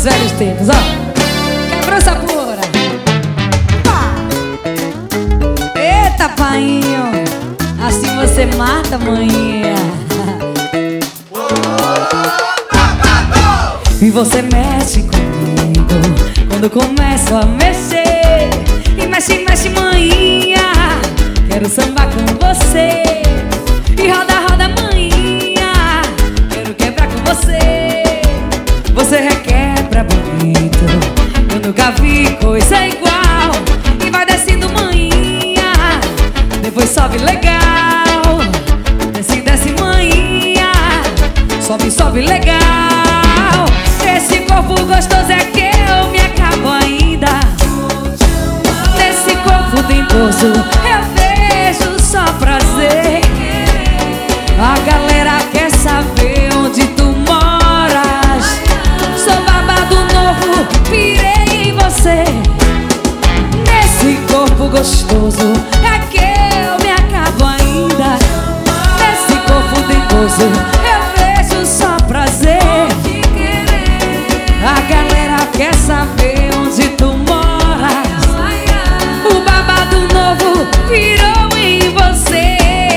dos velhos tempos, ó. Quebrou essa pura. Eita, painho, assim você mata, maninha. E você mexe comigo quando começo a mexer. E mexe, mexe, maninha, quero sambar com você. E roda, roda, maninha, quero quebrar com você. Você requebra bonito, eu nunca vi coisa igual. E vai descendo, maninha, depois sobe legal. Desce, desce, maninha, sobe, sobe legal. Esse corpo gostoso é que eu me acabo ainda. Nesse corpo dengoso eu vejo só prazer. A galera quer saber onde tu moras. Sou babado novo, pirei em você. Nesse corpo gostoso é que eu me acabo ainda. Nesse corpo dengoso eu vejo só prazer. A galera quer saber onde tu moras. O babado novo virou em você.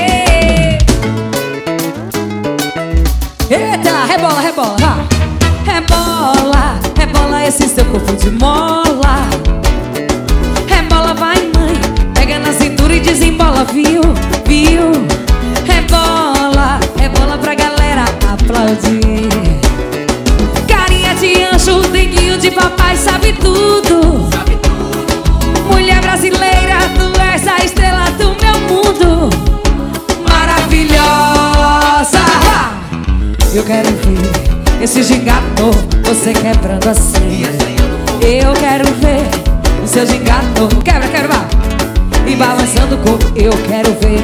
Eita, rebola, rebola, rebola, rebola esse seu corpo de mola. Rebola, vai mãe, pega na cintura e desembola, viu, viu? Rebola, rebola pra galera aplaudir. Carinha de anjo, denguinho de papai, sabe tudo. Mulher brasileira, tu és a estrela do meu mundo. Maravilhosa. Eu quero ver esse gingado, você quebrando assim. Eu quero ver o seu gingado, quebra, quebra, e balançando o corpo. Eu quero ver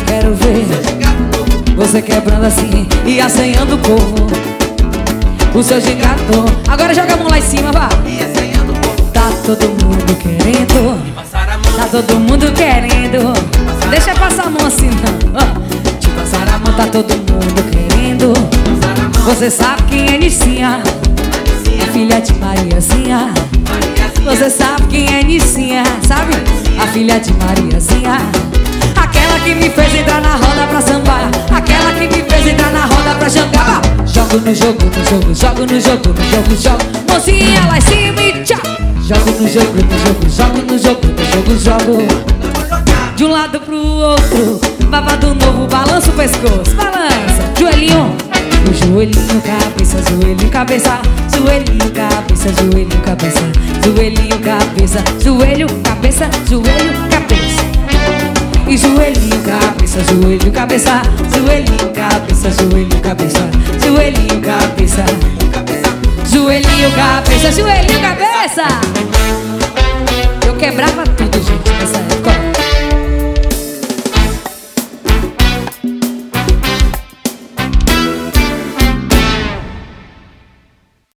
você quebrando assim e assanhando o corpo. O seu gingado, agora joga a mão lá em cima, vá. Tá todo mundo querendo, tá todo mundo querendo. Deixa passar a mão assim não. Te passar a mão, tá todo mundo querendo. Você sabe quem é Nicinha, é filha de Mariazinha. Você sabe quem é Nicinha, sabe? A filha de Mariazinha. Aquela que me fez entrar na roda pra sambar. Aquela que me fez entrar na roda pra jangar. Jogo no jogo, no jogo, jogo no jogo, no jogo, jogo. Mocinha lá em cima e tchau. Jogo no jogo, no jogo, jogo no jogo, no jogo, jogo. De um lado pro outro, babado novo, balança o pescoço. Balança, joelhinho. O joelhinho, cabeça, joelhinho, cabeça. Joelhinho, cabeça, joelhinho, cabeça. Joelhinho, cabeça, joelho, cabeça, joelho, cabeça. E joelhinho, cabeça, joelho, cabeça. Joelhinho, cabeça, joelho, cabeça. Joelhinho, cabeça. Joelhinho, cabeça, joelhinho, cabeça. Eu quebrava tudo, gente, nessa época.